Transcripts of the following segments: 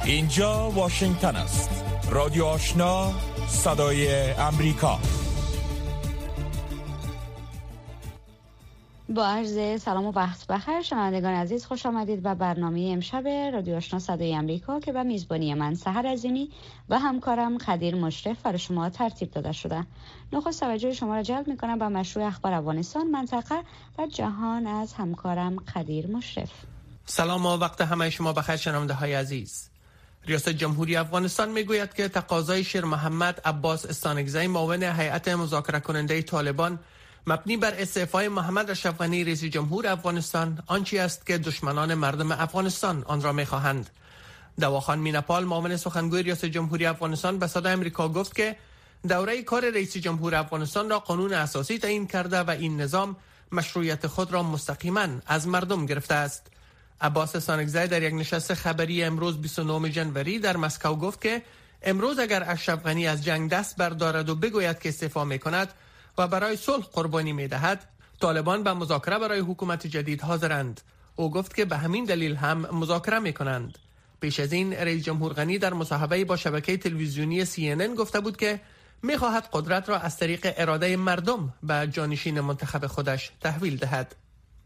اینجا واشنگتن است. رادیو آشنا، صدای امریکا. با عرض سلام و وقت بخیر شنوندگان عزیز، خوش آمدید به برنامه امشب رادیو آشنا صدای امریکا که به میزبانی من سحر عظیمی و همکارم خدیر مشرف برای شما ترتیب داده شده. نخست توجه شما را جلب می‌کنم به مشروع اخبار افغانستان، منطقه و جهان از همکارم خدیر مشرف. سلام و وقت همه شما بخیر شنونده‌های عزیز. ریاست جمهوری افغانستان میگوید که تقاضای شیر محمد عباس استانکزی معاون هیئت مذاکره کننده طالبان مبنی بر استعفای محمد اشرف غنی رئیس جمهور افغانستان آنچه است که دشمنان مردم افغانستان آن را میخواهند. دواخان مینپال معاون سخنگوی ریاست جمهوری افغانستان به صدای امریکا گفت که دوره کار رئیس جمهور افغانستان را قانون اساسی تعیین کرده و این نظام مشروعیت خود را مستقیما از مردم گرفته است. عباس استانکزی در یک نشست خبری امروز 29 ژانویه در مسکو گفت که امروز اگر اشرف غنی از جنگ دست بردارد و بگوید که استعفا میکند و برای صلح قربانی میدهد، طالبان به مذاکره برای حکومت جدید حاضرند. او گفت که به همین دلیل هم مذاکره میکنند. پیش از این رئیس جمهور غنی در مصاحبه با شبکه تلویزیونی CNN گفته بود که میخواهد قدرت را از طریق اراده مردم به جانشین منتخب خودش تحویل دهد.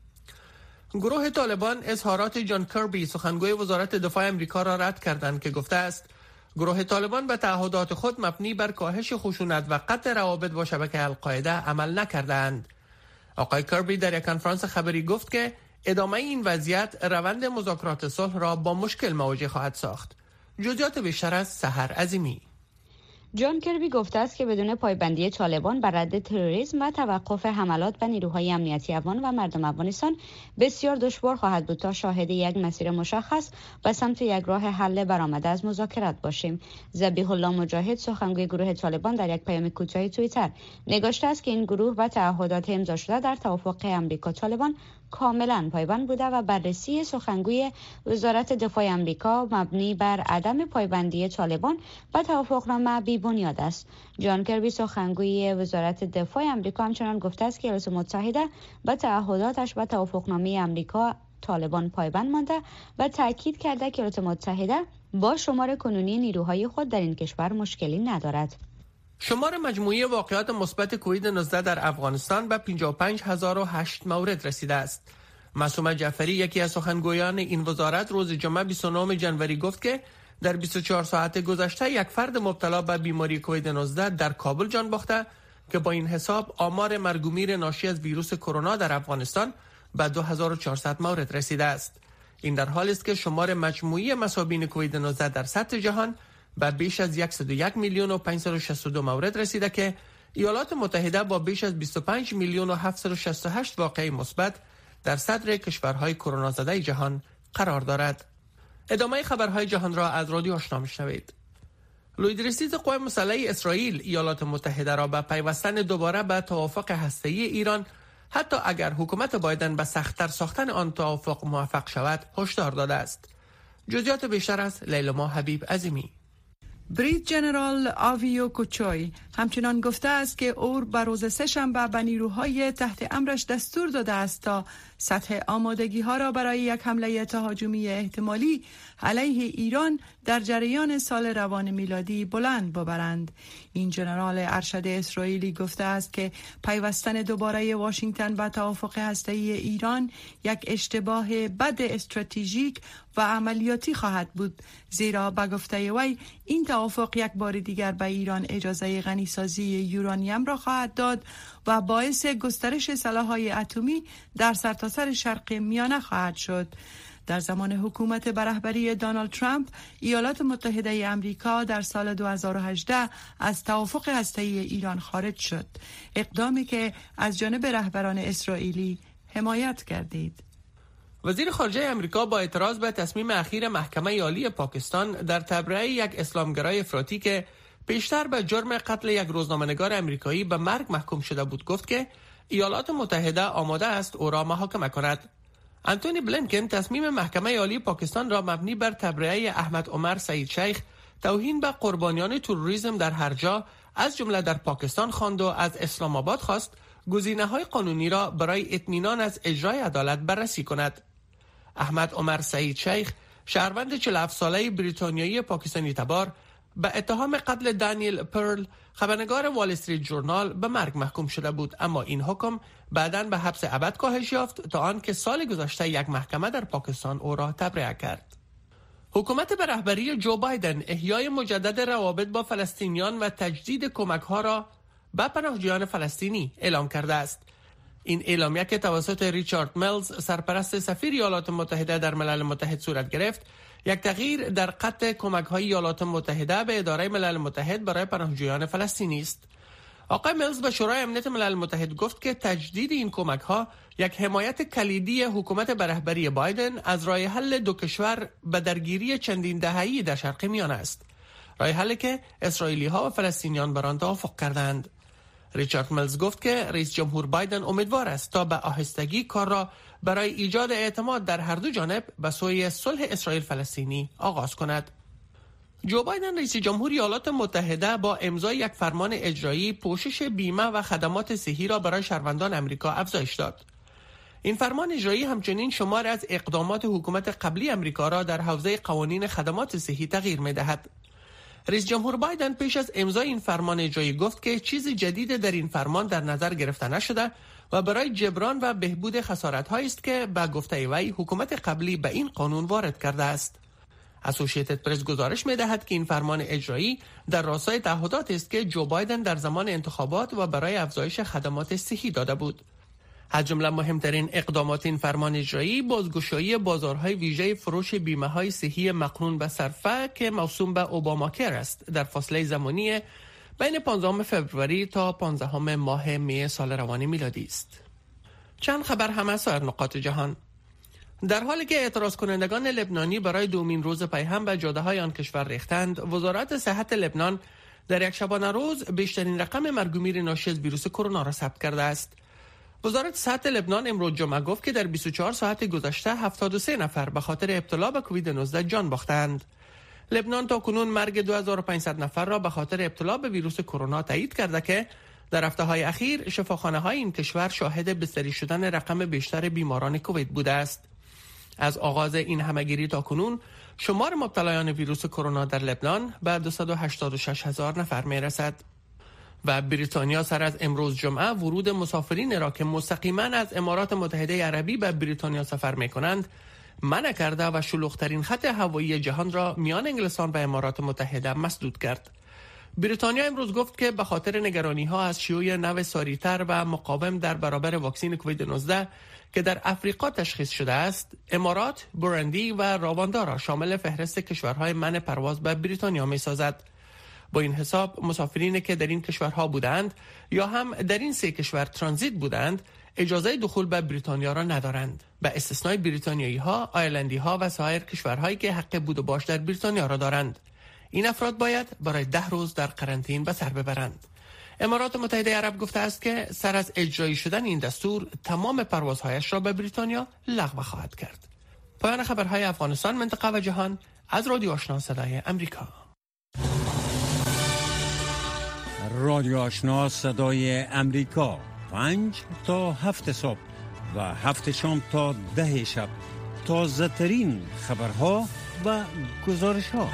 گروه طالبان اظهارات جان کربی سخنگوی وزارت دفاع امریکا را رد کردند که گفته است گروه طالبان به تعهدات خود مبنی بر کاهش خشونت و قطع روابط با شبکه القاعده عمل نکردند. آقای کربی در یک کنفرانس خبری گفت که ادامه این وضعیت روند مذاکرات صلح را با مشکل مواجه خواهد ساخت. جزئیات بیشتر از سحر عظیمی. جان کربی گفته است که بدون پایبندی طالبان بر رد تروریسم و توقف حملات به نیروهای امنیتی افغان و مردم افغانستان بسیار دشوار خواهد بود تا شاهد یک مسیر مشخص به سمت یک راه حل برآمده از مذاکرات باشیم. ذبیح الله مجاهد سخنگوی گروه طالبان در یک پیام کوتاه توییتر نگاشته است که این گروه به تعهدات امضا شده در توافق امریکا طالبان کاملا پایبند بوده و بررسی سخنگوی وزارت دفاع امریکا مبنی بر عدم پایبندی طالبان به توافقنامه بی بنیاد است. جان کربی سخنگوی وزارت دفاع امریکا همچنان گفته است که ایالات متحده به تعهداتش به توافقنامه امریکا طالبان پایبند مانده و تاکید کرده که ایالات متحده با شمار کنونی نیروهای خود در این کشور مشکلی ندارد. شمار مجموعی واقعات مثبت کووید 19 در افغانستان به 55008 مورد رسیده است. معصومه جعفری یکی از سخنگویان این وزارت روز جمعه 29 ژانویه گفت که در 24 ساعت گذشته یک فرد مبتلا به بیماری کووید 19 در کابل جان باخته که با این حساب آمار مرگ و میر ناشی از ویروس کرونا در افغانستان به 2400 مورد رسیده است. این در حالی است که شمار مجموعی مصابین کووید 19 در سطح جهان به بیش از 101 میلیون و 562 مورد رسیده که ایالات متحده با بیش از 25 میلیون و 768 واقعه مثبت در صدر کشورهای کرونا زده جهان قرار دارد. ادامه خبرهای جهان را از رادیو آشنا میشنوید. لویدرسیز قوای مسلح اسرائیل ایالات متحده را به پیوستن دوباره به توافق هسته‌ای ایران حتی اگر حکومت بایدن به سخت‌تر ساختن آن توافق موفق شود هشدار داده است. جزئیات بیشتر از لیلما حبیب عظیمی. بریت جنرال آویو کوچوی همچنان گفته است که او بر روز سه‌شنبه به نیروهای تحت امرش دستور داده است تا سطح آمادگی ها را برای یک حمله تهاجمی احتمالی علیه ایران در جریان سال روان میلادی بلند ببرند. این جنرال ارشد اسرائیلی گفته است که پیوستن دوباره واشنگتن به توافق هسته‌ای ایران یک اشتباه بد استراتژیک و عملیاتی خواهد بود، زیرا به گفته وی این توافق یک بار دیگر به ایران اجازه غنیسازی یورانیم را خواهد داد و باعث گسترش سلاح‌های اتمی در سرتاسر شرق میانه خواهد شد. در زمان حکومت به رهبری دونالد ترامپ، ایالات متحده آمریکا در سال 2018 از توافق هسته‌ای ایران خارج شد، اقدامی که از جانب رهبران اسرائیلی حمایت گردید. وزیر خارجه آمریکا با اعتراض به تصمیم اخیر محکمه عالی پاکستان در تبرئه یک اسلامگرای افراطی که پیشتر به جرم قتل یک روزنامه‌نگار آمریکایی به مرگ محکوم شده بود گفت که ایالات متحده آماده است او را محاکمه کند. آنتونی بلینکن تصمیم محکمه عالی پاکستان را مبنی بر تبرئه احمد عمر سعید شیخ، توهین به قربانیان تروریسم در هر جا از جمله در پاکستان خواند و از اسلام آباد خواست گزینه‌های قانونی را برای اطمینان از اجرای عدالت بررسی کند. احمد عمر سعید شیخ شهروند 47 ساله بریتانیایی پاکستانی تبار به اتهام قتل دانیل پرل خبرنگار وال استریت جورنال به مرگ محکوم شده بود، اما این حکم بعداً به حبس ابد کاهش یافت تا آنکه سال گذشته یک محکمه در پاکستان او را تبرئه کرد. حکومت به رهبری جو بایدن احیای مجدد روابط با فلسطینیان و تجدید کمک‌ها را به پناهجویان فلسطینی اعلام کرده است. این اعلامیه که توسط ریچارد میلز سرپرست سفیر ایالات متحده در ملل متحد صورت گرفت، یک تغییر در قطع کمک‌های ایالات متحده به اداره ملل متحد برای پناهجویان فلسطینی است. آقای میلز به شورای امنیت ملل متحد گفت که تجدید این کمک‌ها یک حمایت کلیدی حکومت به رهبری بایدن از راه حل دو کشور به درگیری چندین دهه‌ای در شرق میانه است. راه حلی که اسرائیلی‌ها و فلسطینیان بر آن توافق کردند. ریچارد میلز گفت که رئیس جمهور بایدن امیدوار است تا به آهستگی کار را برای ایجاد اعتماد در هر دو جانب به سوی صلح اسرائیل فلسطینی آغاز کند. جو بایدن رئیس جمهور ایالات متحده با امضای یک فرمان اجرایی پوشش بیمه و خدمات صحی را برای شهروندان امریکا افزایش داد. این فرمان اجرایی همچنین شمار از اقدامات حکومت قبلی امریکا را در حوزه قوانین خدمات صحی تغییر می‌دهد. رئیس جمهور بایدن پیش از امضای این فرمان اجرایی گفت که چیز جدید در این فرمان در نظر گرفته نشده و برای جبران و بهبود خسارت‌هایی است که به گفته وی حکومت قبلی به این قانون وارد کرده است. اسوسییتد پرس گزارش می‌دهد که این فرمان اجرایی در راستای تعهداتی است که جو بایدن در زمان انتخابات و برای افزایش خدمات صحی داده بود. از جمله مهمترین اقدامات این فرمان اجرایی بازگشایی بازارهای ویژه فروش بیمه‌های صحی مقرون به صرفه که موسوم به اوباماکر است در فاصله زمانی بین 15 فوریه تا 15 ماه می سال روان میلادی است. چند خبر هم از سایر نقاط جهان. در حالی که اعتراض کنندگان لبنانی برای دومین روز پی هم به جاده‌های آن کشور ریختند، وزارت صحت لبنان در یک شبانه روز بیشترین رقم مرگ و میر ناشی از ویروس کرونا را ثبت کرده است. وزارت صحت لبنان امروز جمعه گفت که در 24 ساعت گذشته 73 نفر به خاطر ابتلا به کووید 19 جان باختند. لبنان تا کنون مرگ 2500 نفر را به خاطر ابتلا به ویروس کرونا تایید کرده که در هفته‌های اخیر شفاخانه‌های این کشور شاهد بستری شدن رقم بیشتر بیماران کووید بوده است. از آغاز این همه‌گیری تا کنون شمار مبتلایان ویروس کرونا در لبنان به 286,000 نفر می‌رسد. و بریتانیا سر از امروز جمعه ورود مسافرین را که مستقیما از امارات متحده عربی به بریتانیا سفر می‌کنند منع کرده و شلوغ‌ترین خط هوایی جهان را میان انگلستان و امارات متحده مسدود کرد. بریتانیا امروز گفت که به خاطر نگرانی‌ها از شیوع نو ساری‌تر و مقاوم در برابر واکسن کووید 19 که در افریقا تشخیص شده است، امارات، بورندی و رواندا را شامل فهرست کشورهای منع پرواز به بریتانیا می‌سازد. با این حساب مسافرینی که در این کشورها بودند یا هم در این سه کشور ترانزیت بودند اجازه دخول به بریتانیا را ندارند، به استثنای بریتانیایی‌ها، آیرلندی‌ها و سایر کشورهایی که حق بود و باش در بریتانیا را دارند. این افراد باید برای 10 روز در قرنطینه به سر ببرند. امارات متحده عرب گفته است که سر از اجرایی شدن این دستور تمام پروازهایش را به بریتانیا لغو خواهد کرد. پایان خبرهای افغانستان، منطقه و جهان از رادیو آشنا صدای امریکا. رادیو آشنا صدای امریکا 5 تا 7 صبح و 7 شام تا 10 شب. تازه ترین خبرها و گزارش ها.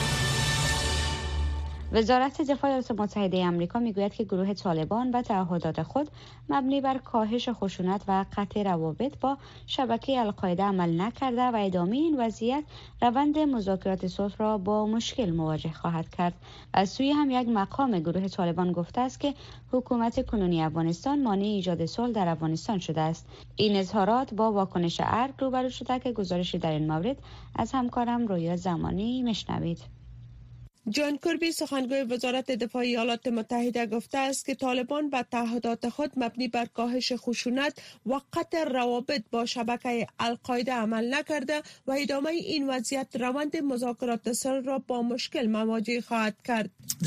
وزارت دفاع ایالات متحده آمریکا میگوید که گروه طالبان به تعهدات خود مبنی بر کاهش خشونت و قطع روابط با شبکه القاعده عمل نکرده و ادامه این وضعیت روند مذاکرات صلح را با مشکل مواجه خواهد کرد. از سوی هم یک مقام گروه طالبان گفته است که حکومت کنونی افغانستان مانع ایجاد صلح در افغانستان شده است. این اظهارات با واکنش ارگ روبرو شده که گزارشی در این مورد از همکارم رویا زمانی میشنوید. جان کربی سخنگوی وزارت دفاع ایالات متحده گفته است که طالبان به تعهدات خود مبنی بر کاهش خشونت و قطع روابط با شبکه القاعده عمل نکرده و ادامه این وضعیت روند مذاکرات صلح را با مشکل مواجه خواهد کرد.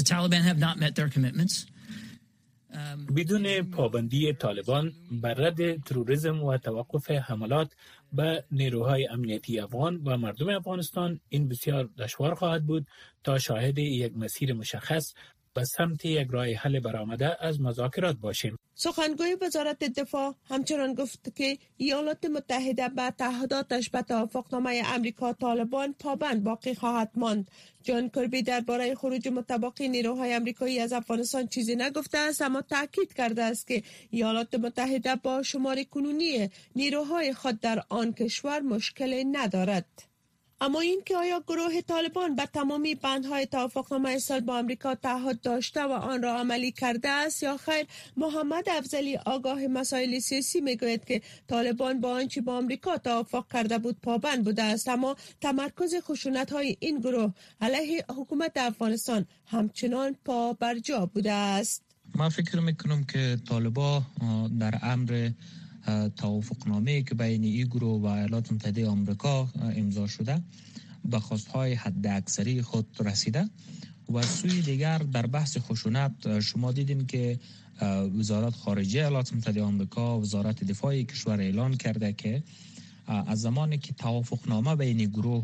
بدون پابندی طالبان بر رد تروریسم و توقف حملات به نیروهای امنیتی افغان و مردم افغانستان این بسیار دشوار خواهد بود تا شاهد یک مسیر مشخص به سمت یک راه حل برآمده از مذاکرات باشیم. سخنگوی وزارت دفاع همچنان گفت که ایالات متحده به تعهداتش به توافقنامه امریکا طالبان پابند باقی خواهد ماند. جان کربی درباره خروج متباقی نیروهای امریکایی از افغانستان چیزی نگفته است، اما تاکید کرده است که ایالات متحده با شمار کنونی نیروهای خود در آن کشور مشکلی ندارد. اما این که آیا گروه طالبان به تمامی بندهای توافقنامه صلح با آمریکا تعهد داشته و آن را عملی کرده است یا خیر، محمد افضلی آگاه مسائل سیاسی میگوید که طالبان با آنچه با آمریکا توافق کرده بود پابند بوده است، اما تمرکز خشونت‌های این گروه علیه حکومت افغانستان همچنان پا بر جا بوده است. ما فکر میکنم که طالبان در امر توافقنامه‌ای که بین این گروه و ایالات متحده آمریکا امضا شده به خواستهای حد اکثری خود رسیده و سوی دیگر در بحث خشونت شما دیدین که وزارت خارجه ایالات متحده آمریکا، وزارت دفاع کشور اعلان کرده که از زمانی که توافقنامه بین گروه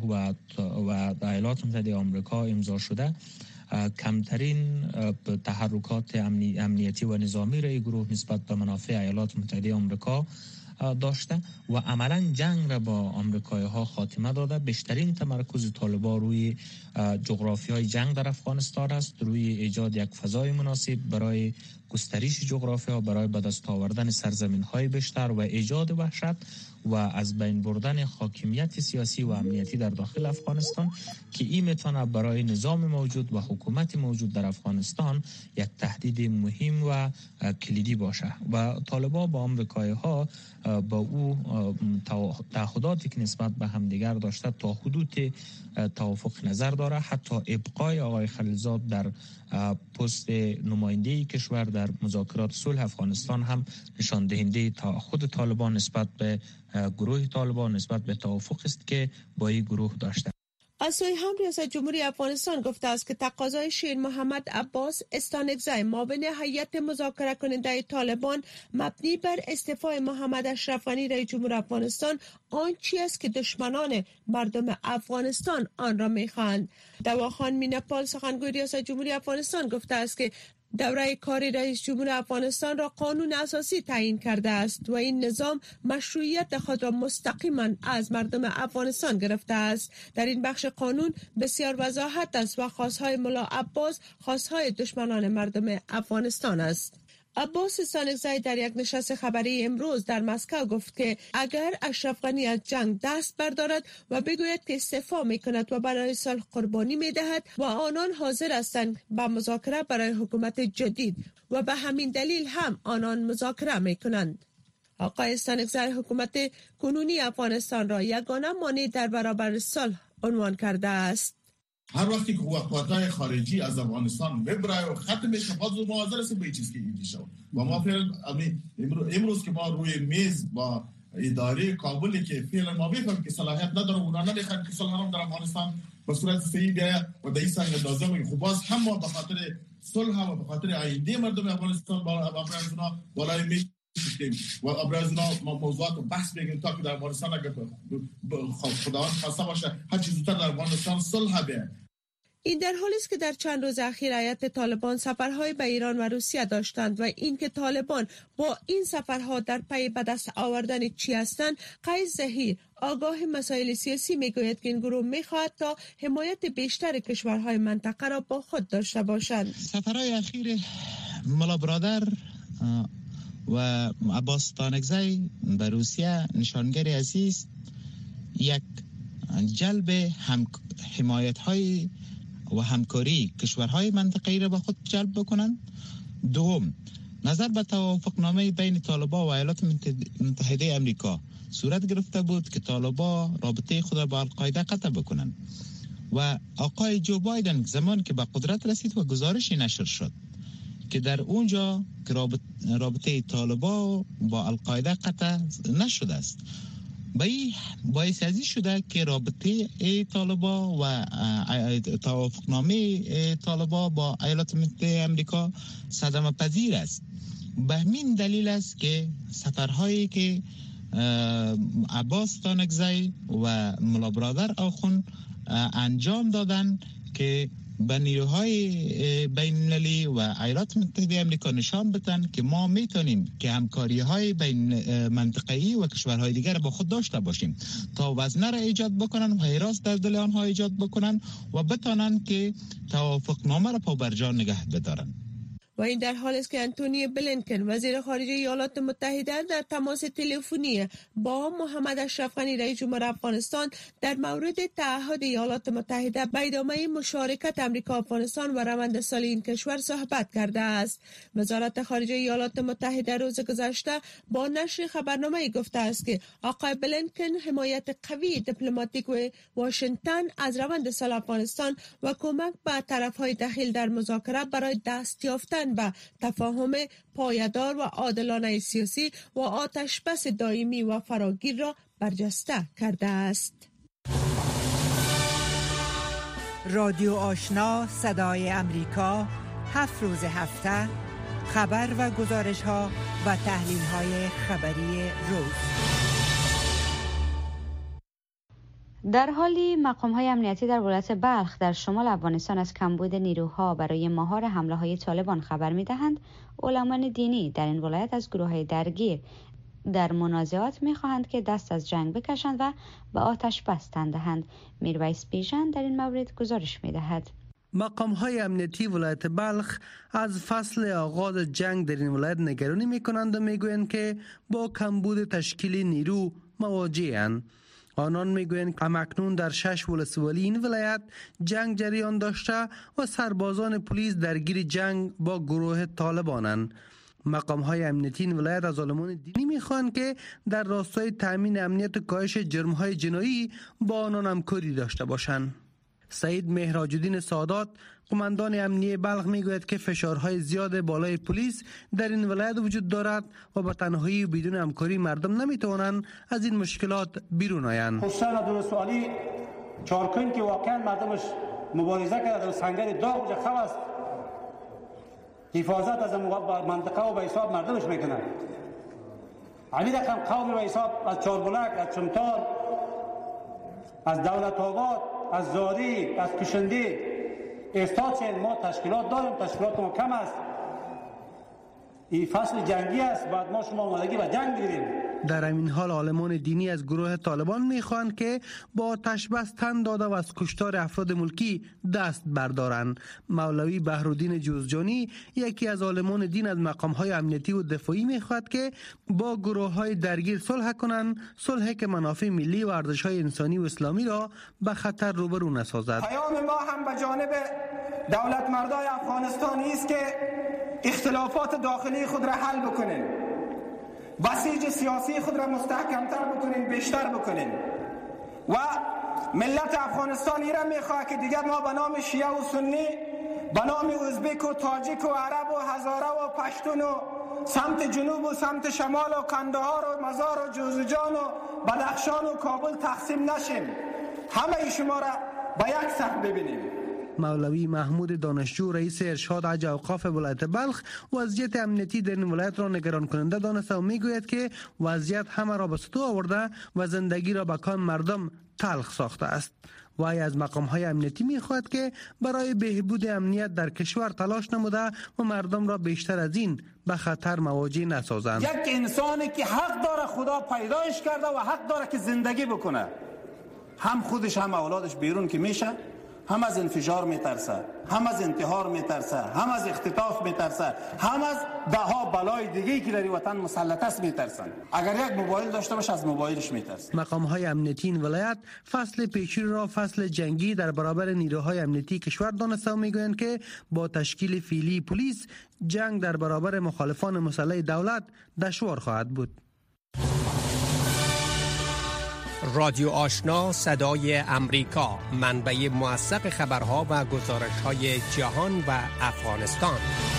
و ایالات متحده آمریکا امضا شده کمترین تحرکات امنیتی و نظامی را گروه نسبت به منافع ایالات متحده آمریکا داشته و عملا جنگ را با آمریکایی ها خاتمه داده. بیشترین تمرکز طالبان روی جغرافیای جنگ در افغانستان است، روی ایجاد یک فضای مناسب برای گسترش جغرافیا، برای به دست آوردن سرزمین های بیشتر و ایجاد وحشت و از بین بردن حاکمیت سیاسی و امنیتی در داخل افغانستان که این میتونه برای نظام موجود و حکومت موجود در افغانستان یک تهدید مهم و کلیدی باشه و طالبان با آمریکایی ها با او تعهداتی که نسبت به همدیگر داشته تا حدود توافق نظر داره. حتی ابقای آقای خلیلزاد در پست نماینده کشور در مذاکرات صلح افغانستان هم نشان دهنده تعهد طالبان نسبت به گروه طالبان نسبت به توافق است که با این گروه داشته. از سوی هم ریاست جمهوری افغانستان گفته است که تقاضای شیر محمد عباس استانکزی معاون هیئت مذاکره کننده طالبان مبنی بر استعفای محمد اشرف غنی رئیس جمهور افغانستان آنچه است که دشمنان مردم افغانستان آن را می‌خواهند. دواخان مینپال سخنگوی ریاست جمهوری افغانستان گفته است که دوره کاری رئیس جمهور افغانستان را قانون اساسی تعیین کرده است و این نظام مشروعیت خود را مستقیما از مردم افغانستان گرفته است. در این بخش قانون بسیار وضاحت است و خواستهای ملا عباس خواستهای دشمنان مردم افغانستان است. عباس استانکزی در یک نشست خبری امروز در مسکو گفت که اگر اشرف غنی از جنگ دست بردارد و بگوید که استعفا میکند و برای صلح قربانی میدهد و آنان حاضر هستند به مذاکره برای حکومت جدید و به همین دلیل هم آنان مذاکره میکنند. آقای استانکزی حکومت کنونی افغانستان را یگانه مانع در برابر صلح عنوان کرده است. هر وقتی که قوت‌های خارجی از افغانستان میبره و ختم میشه باز ما حاضر هستیم به این چیز که ایجاد شد و ما فعلا امروز که ما روی میز با اداره کابل که فعلا ما میفهمیم که صلاحیت نداره اونا نمیخوان که صلح در افغانستان به صورت صحیح بیاید و در این سنگ لازمه خب باز هم ما به خاطر صلح و به خاطر آینده مردم افغانستان بالای میز و ابراز موضوعات و بحث بگیم تا که در افغانستان اگر خداوند خواسته باشه هر چیز زودتر در افغانستان صلح بیاید. این در حالی است که در چند روز اخیر هیئت طالبان سفرهای به ایران و روسیه داشتند و اینکه طالبان با این سفرها در پی به دست آوردن چی هستند. قیس ظهیر آگاه مسائل سیاسی میگوید که این گروه میخواهد تا حمایت بیشتر کشورهای منطقه را با خود داشته باشند. سفرهای اخیر ملا برادر و عباس استانکزی به روسیه نشانگری عزیز یک جلب حمایت های و همکاری کشورهای منطقه‌ای را به خود جلب بکنند. دوم، نظر به توافقنامه بین طالبان و ایالات متحده آمریکا صورت گرفته بود که طالبان رابطه خود را با القاعده قطع بکنند و آقای جو بایدن زمان که به قدرت رسید و گزارشی نشر شد که در اونجا که رابطه طالبان با القاعده قطع نشده است. باعث ازی شده که رابطه طالبان و توافقنامه طالبان با ایالات متحده آمریکا صدمه پذیر است. به همین دلیل است که سفرهایی که عباس استانکزی و ملا برادر آخوند انجام دادن که به نیروهای بین المللی و ایالات متحده آمریکا نشان بدن که ما میتونیم که همکاری های بین منطقه‌ای و کشورهای دیگر با خود داشته باشیم تا وزنه را ایجاد بکنن و حراس در دل آنها ایجاد بکنن و بتانن که توافقنامه را پابرجا نگه بدارن. و این در حالی است که انتونی بلینکن وزیر خارجه ایالات متحده در تماس تلفنی با محمد اشرف غنی رئیس جمهور افغانستان در مورد تعهد ایالات متحده به ادامه مشارکت امریکا افغانستان و روند سالی این کشور صحبت کرده است. وزارت خارجه ایالات متحده روز گذشته با نشر خبرنامه گفته است که آقای بلینکن حمایت قوی دیپلماتیک و واشنگتن از روند سال افغانستان و کمک به طرف‌های دخیل در مذاکره برای دست یافتن به تفاهم پایدار و عادلانه سیاسی و آتشبس دائمی و فراگیر را برجسته کرده است. رادیو آشنا صدای امریکا 7 روز هفته خبر و گزارش ها و تحلیل های خبری روز. در حالی مقام‌های امنیتی در ولایت بلخ در شمال افغانستان از کمبود نیروها برای مهار حمله‌های طالبان خبر می‌دهند، علمان دینی در این ولایت از گروه‌های درگیر در منازعات می‌خواهند که دست از جنگ بکشند و به آتش بس تن دهند. میرویس بیژن در این مورد گزارش می‌دهد. مقام‌های امنیتی ولایت بلخ از فصل آغاز جنگ در این ولایت نگرانی می‌کنند و می‌گویند که با کمبود تشکیل نیرو مواجه‌اند. آنان میگویند که همکنون در 6 ولسوالی این ولایت جنگ جریان داشته و سربازان پلیس درگیر جنگ با گروه طالبانند. مقام‌های امنیتی این ولایت از علمان دینی میخواهند که در راستای تأمین امنیت و کاهش جرم‌های جنایی با آنان همکاری داشته باشند. سعید مهراج‌الدین سادات قماندان امنیه بلخ میگوید که فشارهای زیاد بالای پلیس در این ولایت وجود دارد و به تنهایی و بدون همکاری مردم نمیتوانند از این مشکلات بیرون آیند. خصوصا در ولسوالی چارکن که واقعا مردمش مبارزه کرده در سنگر داغ و جخم است، حفاظت از منطقه و به حساب مردمش میکنند. همین رقم قوم به حساب از چاربلک، از چمتار، از دولت آباد، از زاری، از کشنده استاد ما تشکیلات داریم، تشکیلات ما کم است. این فصل جنگی است، بعد ما شما آمادگی و جنگ بگیریم. در همین حال عالمان دینی از گروه طالبان میخواهند که با آتش بس تن داده و از کشتار افراد ملکی دست بردارند. مولوی بهرالدین جوزجانی یکی از عالمان دین از مقام‌های امنیتی و دفاعی میخواهد که با گروه‌های درگیر صلح کنند، صلحی که منافع ملی و ارزش‌های انسانی و اسلامی را به خطر روبرو نسازد. پیام ما هم به جانب دولت مردای افغانستانی است که اختلافات داخلی خود را حل بکنین، بسیج سیاسی خود را مستحکمتر بکنین، بیشتر بکنین و ملت افغانستانی را میخواه که دیگر ما به نام شیعه و سنی، به نام ازبک و تاجیک و عرب و هزاره و پشتون و سمت جنوب و سمت شمال و کندهار و مزار و جوزجان و بدخشان و کابل تقسیم نشیم، همه شما را به یک صف ببینیم. مولوی محمود دانشجو رئیس ارشاد حج اوقاف ولایت بلخ وضعیت امنیتی در این ولایت را نگران کننده دانسته و میگوید که وضعیت همه را به سطوح آورده و زندگی را به کام مردم تلخ ساخته است. وی از مقام‌های امنیتی می‌خواهد که برای بهبود امنیت در کشور تلاش نموده و مردم را بیشتر از این به خطر مواجه نسازند. یک انسانی که حق داره خدا پیدایش کرده و حق داره که زندگی بکنه، هم خودش هم اولادش بیرون که میشه هم از انفجار میترسه، هم از انتحار میترسه، هم از اختطاف میترسه، هم از دهها بلای دیگه‌ای که در وطن مسلط است میترسن. اگر یک موبایل داشته باشه از موبایلش میترسه. مقام‌های امنیتی این ولایت فصل پیشرو را فصل جنگی در برابر نیروهای امنیتی کشور دانسته و میگویند که با تشکیل فعلی پلیس جنگ در برابر مخالفان مسلح دولت دشوار خواهد بود. رادیو آشنا صدای امریکا، منبع موثق خبرها و گزارش‌های جهان و افغانستان.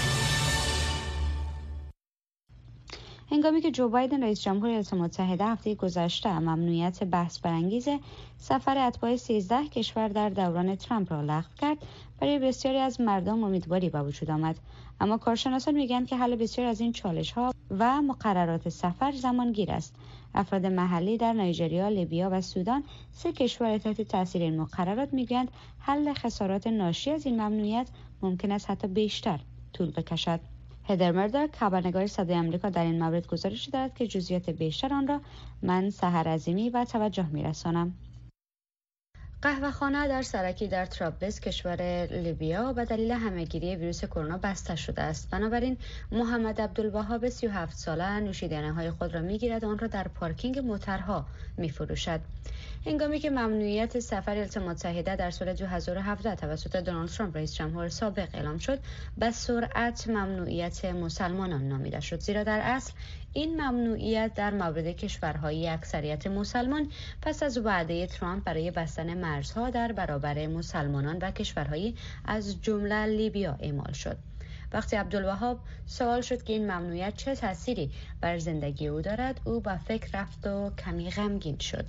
هنگامی که جو بایدن رئیس جمهور ایالات متحده هفته گذشته ممنوعیت بحث برانگیز سفر اتباع 13 کشور در دوران ترامپ را لغو کرد، برای بسیاری از مردم امیدواری به وجود آمد. اما کارشناسان میگن که حل بسیاری از این چالش‌ها و مقررات سفر زمانگیر است. افراد محلی در نیجریه، لیبیا و سودان، 3 کشور تحت تاثیر این مقررات، میگویند حل خسارات ناشی از این ممنوعیت ممکن است حتی بیشتر طول بکشد. هدر مرداک، خبرنگار صدای آمریکا، در این مورد گزارشی دارد که جزئیات بیشتر آن را من سحر عظیمی و توجه می‌رسانم. قهوه‌خانه در سرکی در ترابلس کشور لیبیا به دلیل همه‌گیری ویروس کرونا بسته شده است. بنابراین محمد عبدالوهاب 37 ساله نوشیدنی‌های خود را می‌گیرد و آن را در پارکینگ موترها می‌فروشد. هنگامی که ممنوعیت سفر ایالات متحده در سال 2017 توسط دونالد ترامپ رئیس جمهور سابق اعلام شد، به سرعت ممنوعیت مسلمانان نامیده شد، زیرا در اصل این ممنوعیت در مورد کشورهای اکثریت مسلمان پس از وعده ترامپ برای بستن مرزها در برابر مسلمانان و کشورهایی از جمله لیبیا اعمال شد. وقتی عبدالوهاب سوال شد که این ممنوعیت چه تأثیری بر زندگی او دارد، او به فکر رفت و کمی غمگین شد.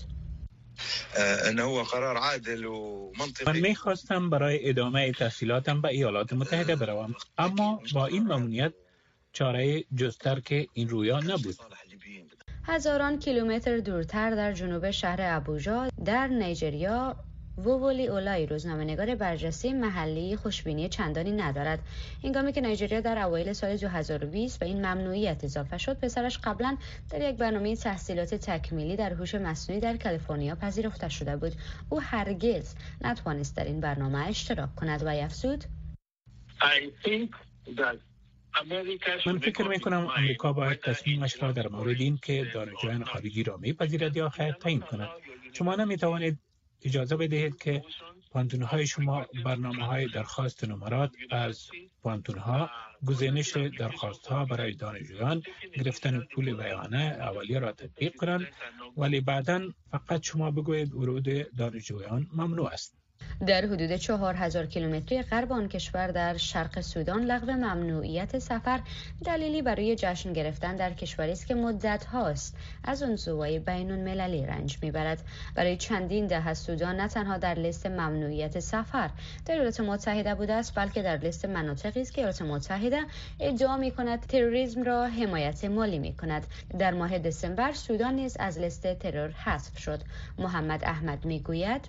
من می‌خواستم برای ادامه تحصیلاتم به ایالات متحده بروم، اما با این ممنوعیت چاره جزتر که این رویا نبود. هزاران کیلومتر دورتر در جنوب شهر ابوجا در نیجریه، ووولی اولای، روزنامه‌نگار برجسته محلی، خوشبینی چندانی ندارد. هنگامی که نیجریه در اوایل سال 2020 به این ممنوعیت اضافه شد، پسرش قبلا در یک برنامه تحصیلات تکمیلی در هوش مصنوعی در کالیفرنیا پذیرفته شده بود. او هرگز نتوانست در این برنامه اشتراک کند و افزود: من فکر می‌کنم آمریکا باید تصمیمش را در مورد این که دانشجویان خارجی را می‌پذیرد یا خیر تعیین کند. شما نمی‌توانید اجازه بدهید که پانتون‌های شما برنامه‌های درخواست نمرات از پانتون‌ها، گزینش درخواست‌ها برای دانشجویان، گرفتن پول بیانه اولیه را تطبیق کنند، ولی بعداً فقط شما بگویید ورود دانشجویان ممنوع است. در حدود 4000 کیلومتری غرب آن کشور در شرق سودان، لغو ممنوعیت سفر دلیلی برای جشن گرفتن در کشوری است که مدت هاست از انزوای بین المللی رنج میبرد. برای چندین دهه از سودان نه تنها در لیست ممنوعیت سفر در ایالات متحده بوده است، بلکه در لیست مناطقی است که ایالات متحده ادعا می‌کند تروریسم را حمایت مالی می‌کند. در ماه دسامبر سودان نیز از لیست ترور حذف شد. محمد احمد میگوید: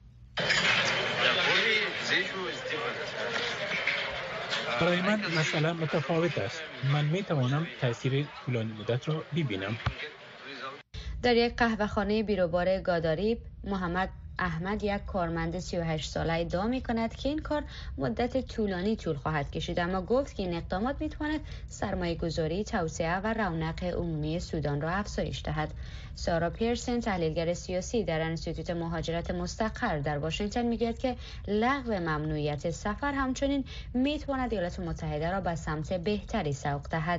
برای من مسئله متفاوت است. من می توانم تاثیر طولانی مدت را ببینم. در یک قهوه‌خانه بیروبار گاداریب، محمد احمد، یک کارمند 38 ساله، ادعا می‌کند که این کار مدت طولانی طول خواهد کشید، اما گفت که این اقدامات می‌تواند سرمایه‌گذاری، توسعه و رونق عمومی سودان را افزایش دهد. سارا پیرسن، تحلیلگر سیاسی در انستیتوت مهاجرت مستقر در واشنگتن، می‌گوید که لغو ممنوعیت سفر همچنین می‌تواند ایالات متحده را به سمت بهتری سوق دهد.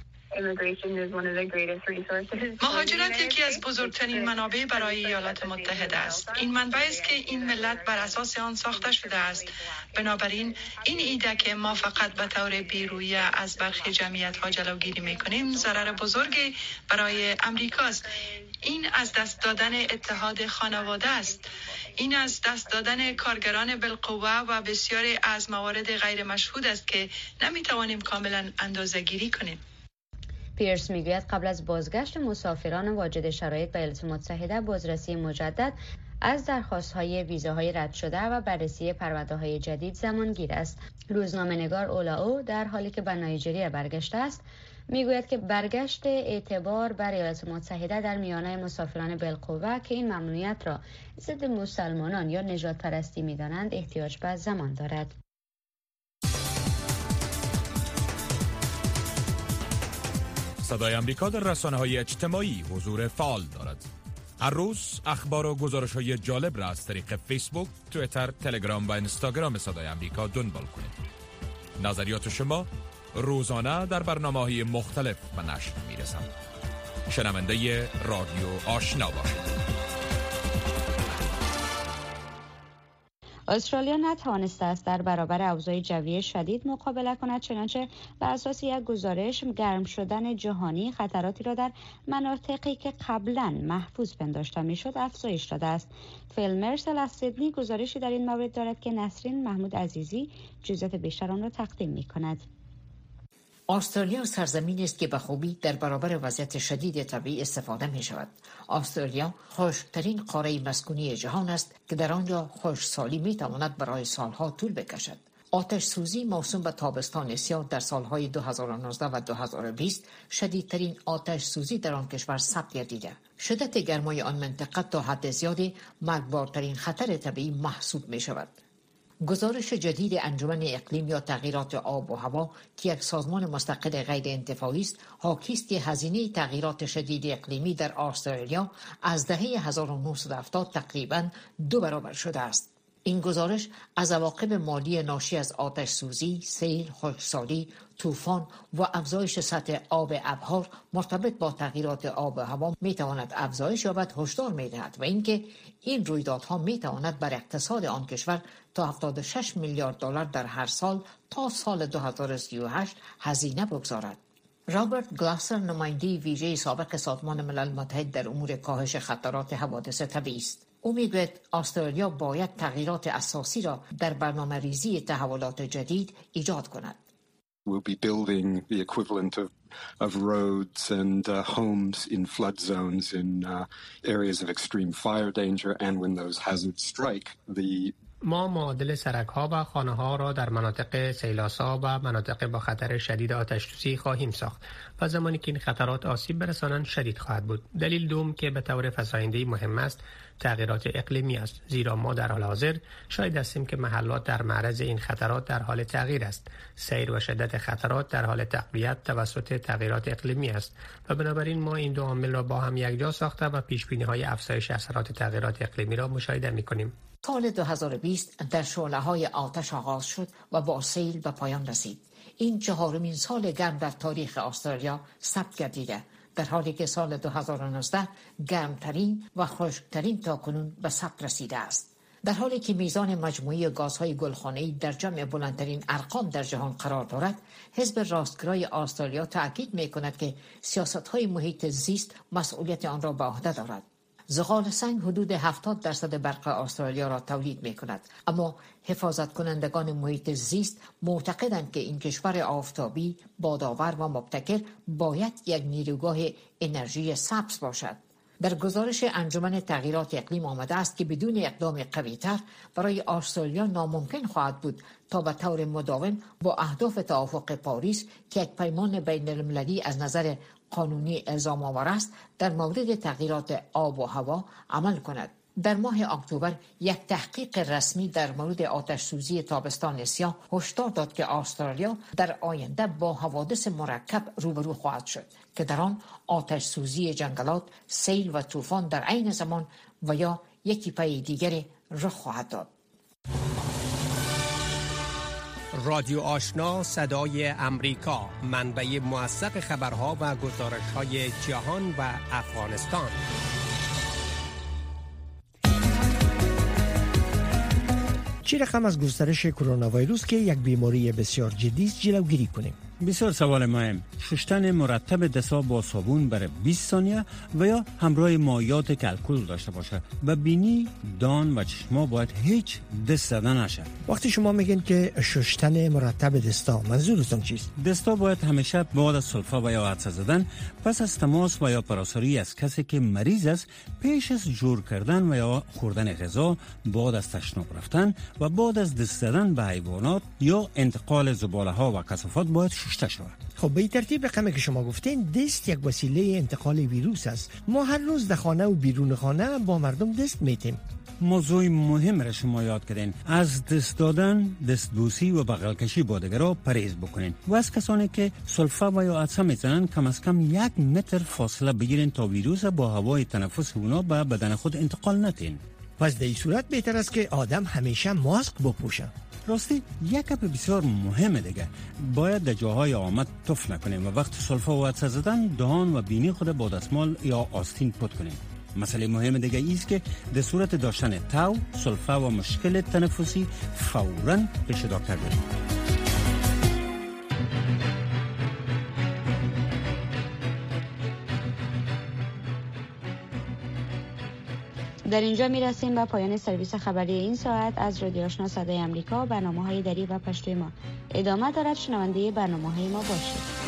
مهاجرت یکی از بزرگترین منابع برای ایالات متحده است. این منبع است که این ملت بر اساس آن ساخته شده است. بنابراین این ایده که ما فقط به طور بیرویه از برخی جمعیت‌ها جلوگیری می‌کنیم ضرر بزرگی برای امریکا است. این از دست دادن اتحاد خانواده است. این از دست دادن کارگران بالقوه و بسیاری از موارد غیر مشهود است که نمی‌توانیم کاملا اندازه‌گیری کنیم. پیرس میگوید قبل از بازگشت مسافران واجد شرایط به ایالات متحده، بازرسی مجدد از درخواست‌های ویزاهای رد شده و بررسی پرونده‌های جدید زمانگیر است. روزنامه‌نگار اولاو در حالی که به نیجریه برگشته است، میگوید که برگشت اعتبار بر ایالات متحده در میانه مسافران بالقوه که این ممنوعیت را ضد مسلمانان یا نژاد پرستی می‌دانند احتیاج به زمان دارد. صدای آمریکا در رسانه‌های اجتماعی حضور فعال دارد. هر روز اخبار و گزارش‌های جالب را از طریق فیسبوک، توییتر، تلگرام و اینستاگرام صدای آمریکا دنبال کنید. نظریات شما روزانه در برنامه‌های مختلف به نشر می‌رسند. شنونده رادیو آشنا باشید. استرالیا نتوانسته است در برابر اوضاع جوی شدید مقابله کند، چنانچه بر اساس یک گزارش گرم شدن جهانی خطراتی را در مناطقی که قبلا محفوظ پنداشته میشد افزایش داده است. فیل مرسل از سیدنی گزارشی در این مورد دارد که نسرین محمود عزیزی جزئیات بیشتر آن را تقدیم می‌کند. استرالیا سرزمینی است که به خوبی در برابر وضعیت شدید طبیعی استفاده می شود. استرالیا خشکترین قاره مسکونی جهان است که در آنجا خشکسالی می تواند برای سالها طول بکشد. آتش سوزی موسوم به تابستان سیاه در سالهای 2019 و 2020 شدیدترین آتش سوزی در آن کشور ثبت گردیده. شدت گرمای آن منطقه تا حد زیادی مرگبارترین خطر طبیعی محسوب می شود. گزارش جدید انجمن اقلیم یا تغییرات آب و هوا که یک سازمان مستقل غیر انتفاعی است، حاکی است که هزینه تغییرات شدید اقلیمی در استرالیا از دهه 1970 تقریباً 2 برابر شده است. این گزارش از عواقب مالی ناشی از آتش سوزی، سیل، خشکسالی، طوفان و افزایش سطح آب ابحار مرتبط با تغییرات آب و هوا میتواند افزایش یابد هشدار میدهد و اینکه این رویدادها میتواند بر اقتصاد آن کشور تا 76 میلیارد دلار در هر سال تا سال 2038 هزینه بگذارد. رابرت گلاسر، نماینده ویژه سابق سازمان ملل متحد در امور کاهش خطرات حوادث طبیعی است. او میگوید استرالیا باید تغییرات اساسی را در برنامه‌ریزی تحولات جدید ایجاد کند. We'll be building the equivalent of roads and homes in flood zones in areas of extreme fire danger, and when those hazards strike, ما معادل سرک‌ها و خانه‌ها را در مناطق سیل‌آسا و مناطق با خطر شدید آتش‌سوزی خواهیم ساخت و زمانی که این خطرات آسیب برسانند شدید خواهد بود. دلیل دوم که به طور فزاینده‌ای مهم است تغییرات اقلیمی است، زیرا ما در حال حاضر شاهد هستیم که محلات در معرض این خطرات در حال تغییر است. سیر و شدت خطرات در حال تقویت توسط تغییرات اقلیمی است و بنابراین ما این دو عامل را با هم یکجا ساخته و پیش‌بینی‌های افزایش اثرات تغییرات اقلیمی را مشاهده می‌کنیم. سال 2020 در شعله‌های آتش آغاز شد و با سیل به پایان رسید. این 4مین سال گرم در تاریخ استرالیا ثبت گردیده، در حالی که سال 2019 گرمترین و خشکترین تاکنون به ثبت رسیده است. در حالی که میزان مجموعی گازهای گلخانه‌ای در جمع بلندترین ارقام در جهان قرار دارد، حزب راستگرای استرالیا تأکید می‌کند که سیاست‌های محیط زیست مسئولیت آن را به عهده دارد. زغال سنگ حدود 70% برق استرالیا را تولید می کند، اما حفاظت کنندگان محیط زیست معتقدند که این کشور آفتابی، بادآور و مبتکر باید یک نیروگاه انرژی سبز باشد. در گزارش انجمن تغییرات اقلیم آمده است که بدون اقدام قوی‌تر برای استرالیا ناممکن خواهد بود تا به طور مداوم با اهداف توافق پاریس که یک پیمان بین المللی از نظر قانونی الزام آور است در مورد تغییرات آب و هوا عمل کند. در ماه اکتبر یک تحقیق رسمی در مورد آتش سوزی تابستان سیاه هشدار داد که استرالیا در آینده با حوادث مرکب روبرو خواهد شد که در آن آتش سوزی جنگلات، سیل و طوفان در عین زمان و یا یکی پی دیگری رخ خواهد داد. رادیو آشنا صدای امریکا، منبع موثق خبرها و گزارش‌های جهان و افغانستان. چه رقم از گسترش کرونا ویروس که یک بیماری بسیار جدی است جلوگیری کنیم؟ بسیار سوال مهم. شستن مرتب دست‌ها با صابون برای 20 ثانیه و یا همراه مایعات که الکل داشته باشه و بینی، دان و چشما باید هیچ دست زدن نشه. وقتی شما میگین که شستن مرتب دستا، منظورتون چیست؟ دستا باید همیشه بعد از سلفا و یا عطسه زدن، پس از تماس و یا پراساری از کسی که مریض است، پیش از جور کردن و یا خوردن غذا، بعد از تشناب رفتن و بعد از دست زدن به حیوانات یا انتقال زباله ها و کثافات باید شسته شود. خب به این ترتیب رقمی که شما گفتین، دست یک وسیله انتقال ویروس است. ما هر روز در خانه و بیرون خانه با مردم دست میتیم. موضوع مهم را شما یاد کردین. از دست دادن، دستبوسی و بغل کشی با دیگران پرهیز بکنین و از کسانی که سلفا و یا عطسه میزنن کم از کم 1 متر فاصله بگیرین تا ویروس با هوای تنفس اونا به بدن خود انتقال ندین. پس در این صورت بهتر است که آدم همیشه ماسک بپوشه. راستی یک گپ بسیار مهمه دیگه، باید در جاهای آمد تف نکنیم و وقت سلفا و عطسه زدن دهان و بینی خود با دستمال یا آستین پاک کنیم. مسئله مهم دیگه ایست که در صورت داشتن تاو، سلفا و مشکل تنفسی فوراً پیش دکتر بریم. در اینجا میرسیم به پایان سرویس خبری این ساعت از رادیو آشنا صدای امریکا. برنامه‌های دری و پشتوی ما ادامه دارد. شنونده برنامه‌های ما باشید.